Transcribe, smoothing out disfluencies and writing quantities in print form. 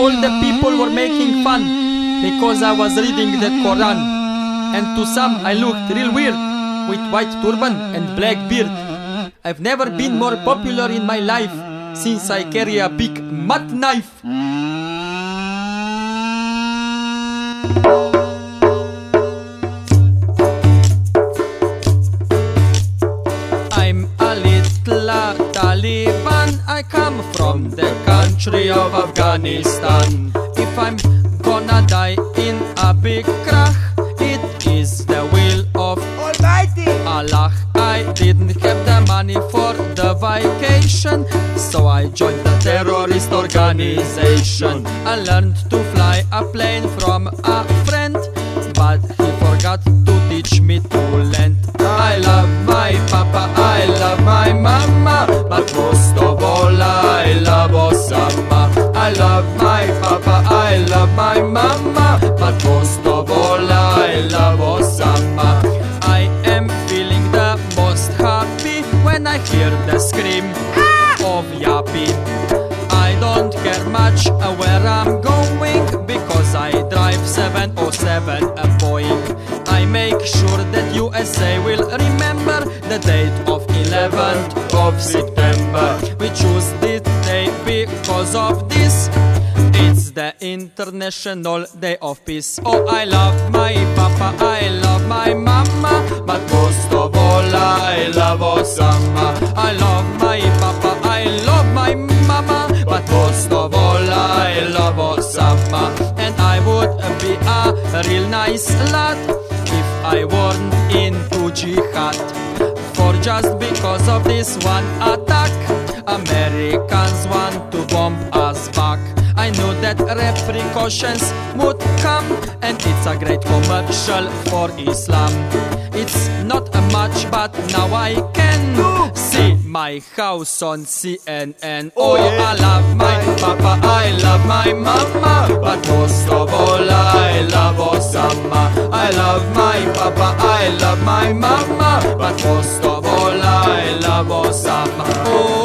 all the people were making fun because I was reading the Quran. And to some I looked real weird with white turban and black beard. I've never been more popular in my life since I carry a big mud knife. I'm a little Taliban. I come from the country of Afghanistan. If I'm gonna die in a big crash, it is the will of Almighty Allah. I didn't have the money for the vacation, so I joined the terrorist organization. I learned to fly a plane from a friend, but he forgot to teach me to land. I love my papa, I love my mama, but most of all I love Osama. I love my papa, I love my mama, but most of all I love Osama. I am feeling the most happy when I hear the scream of Yappy. I don't care much where I'm going because I drive 707 a Boeing. I make sure that USA will remember the date of 11th of September. We choose this day because of this. It's the International Day of Peace. Oh, I love my papa, I love my mama, but most of all I love Osama. I love my papa, I love my mama, but most of all I love Osama. And I would be a real nice lad if I weren't into jihad. For just because of this one attack, Americans want to bomb us back. I knew that repercussions would come, and it's a great commercial for Islam. It's not much, but now I can see my house on CNN. Oh, I love my papa, I love my mama, but most of all I love Osama. I love my papa, I love my mama, but most of all I love Osama. Oh,